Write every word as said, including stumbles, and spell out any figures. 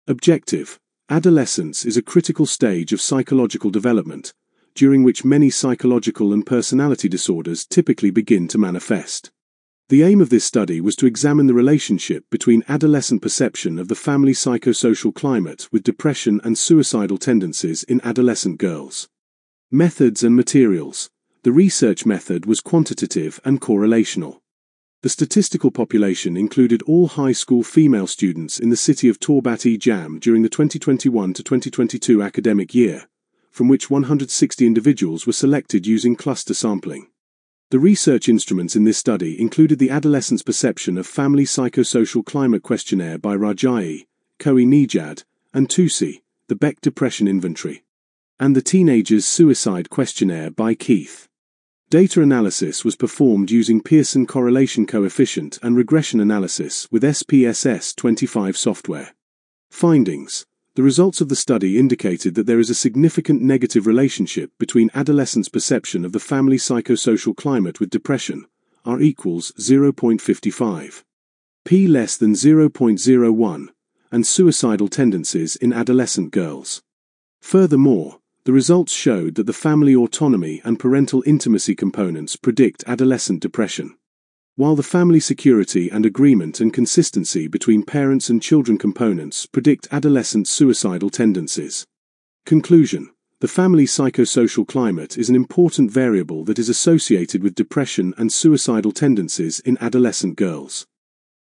Objective: adolescence is a critical stage of psychological development, during which many psychological and personality disorders typically begin to manifest. The aim of this study was to examine the relationship between adolescent perception of the family psychosocial climate with depression and suicidal tendencies in adolescent girls. Methods and materials. The research method was quantitative and correlational. The statistical population included all high school female students in the city of Taubat-e-Jam during the twenty twenty-one to twenty twenty-two academic year, from which one hundred sixty individuals were selected using cluster sampling. The research instruments in this study included the Adolescent's Perception of Family Psychosocial Climate Questionnaire by Rajaei, Koeh-Nejad, and Tusi, the Beck Depression Inventory, and the Teenager's Suicide Questionnaire by Keith. Data analysis was performed using Pearson Correlation Coefficient and regression analysis with S P S S twenty-five software. Findings. The results of the study indicated that there is a significant negative relationship between adolescents' perception of the family psychosocial climate with depression, R equals zero point five five, p less than zero point zero one, and suicidal tendencies in adolescent girls. Furthermore, the results showed that the family autonomy and parental intimacy components predict adolescent depression, while the family security and agreement and consistency between parents and children components predict adolescent suicidal tendencies. Conclusion: the family psychosocial climate is an important variable that is associated with depression and suicidal tendencies in adolescent girls.